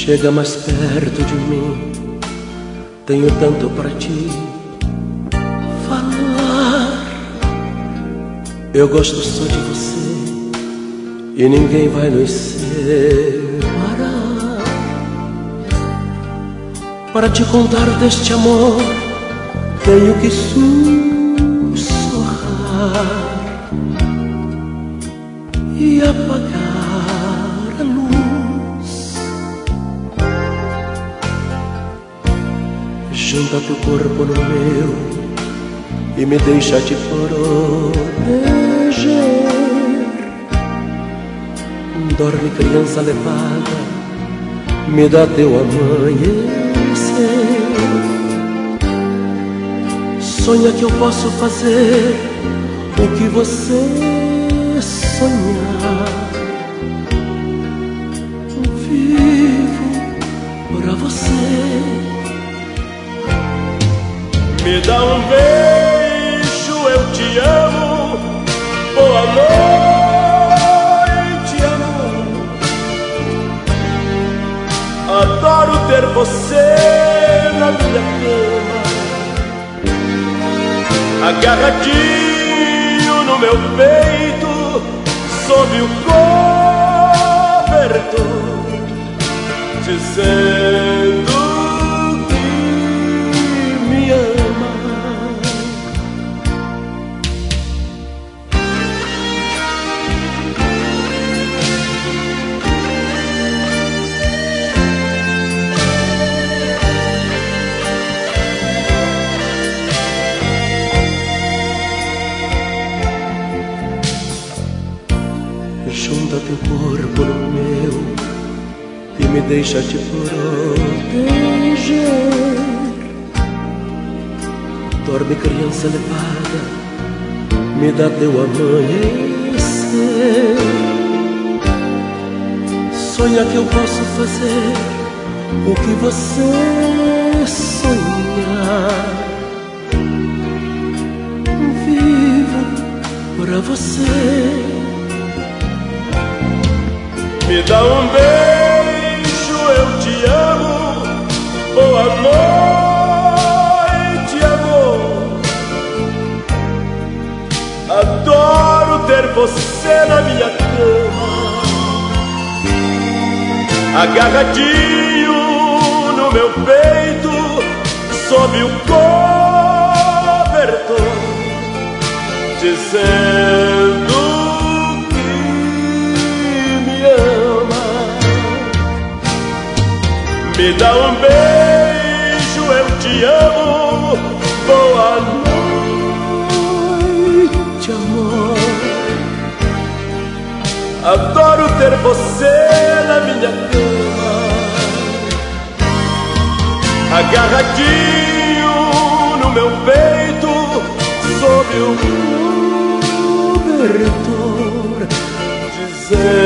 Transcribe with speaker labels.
Speaker 1: Chega mais perto de mim, tenho tanto para te falar. Eu gosto só de você e ninguém vai nos separar. Para te contar deste amor, tenho que sussurrar e apagar a luz. Junta teu corpo no meu e me deixa te proteger. Dorme, criança levada, me dá teu amanhecer. Sonha que eu posso fazer o que você sonhar. Vivo pra você.
Speaker 2: Me dá um beijo, eu te amo. Boa noite, amor. Adoro ter você na minha cama, agarradinho no meu peito, sob o cobertor, dizendo que me ama.
Speaker 1: Junta teu corpo no meu e me deixa te proteger. Dorme, criança levada, me dá teu amanhecer. Sonha que eu posso fazer o que você sonhar. Vivo pra você.
Speaker 2: Me dá um beijo, eu te amo. Boa noite, amor. Adoro ter você na minha cama, agarradinho no meu peito, sob o cobertor, dizendo me dá um beijo, eu te amo. Boa
Speaker 1: noite, amor.
Speaker 2: Adoro ter você na minha cama, agarradinho no meu peito, sob o
Speaker 1: cobertor,
Speaker 2: dizendo